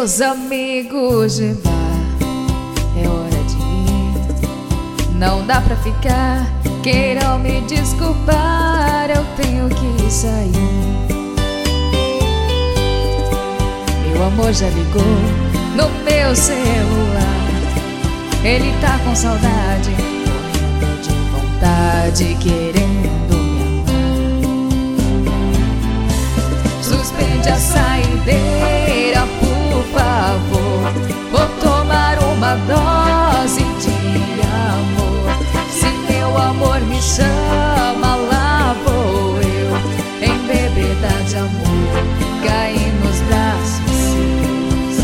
meus amigos de bar, é hora de ir. Não dá pra ficar, queiram me desculpar, eu tenho que sair. Meu amor já ligou no meu celular, ele tá com saudade, morrendo de vontade, querendo me amar. Suspende a saideira, por favor, vou tomar uma dose de amor. Se meu amor me chama, lá vou eu, embebeda de amor, cair nos braços seus.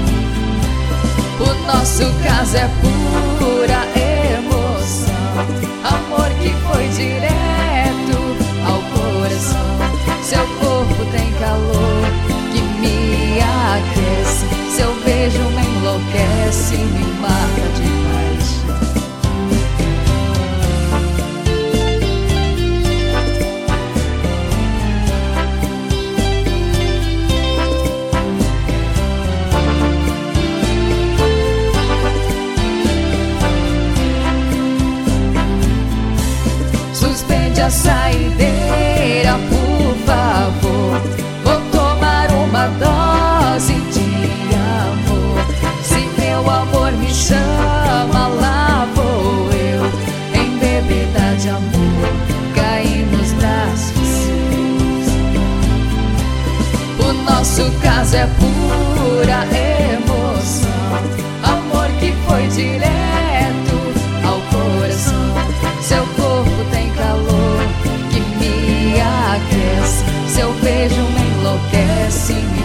O nosso caso é pura emoção, amor que foi direto ao coração. Seu corpo tem calor que me aquece, seu beijo me enlouquece, me mata de paixão. Suspende a saideira, por favor, vou tomar uma dose de amor. Se meu amor me chama, lá vou eu, embebeda de amor, cair nos braços seus. O nosso caso é pura emoção, amor que foi direto ao coração. Seu corpo tem calor que me aquece, seu beijo me enlouquece.